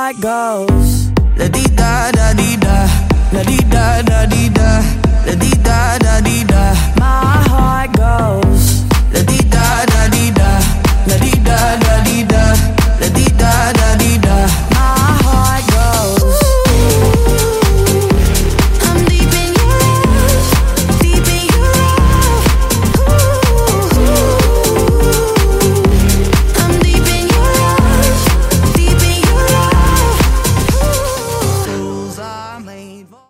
night goes. La di da da di da, la di da da di da, la di da da di da.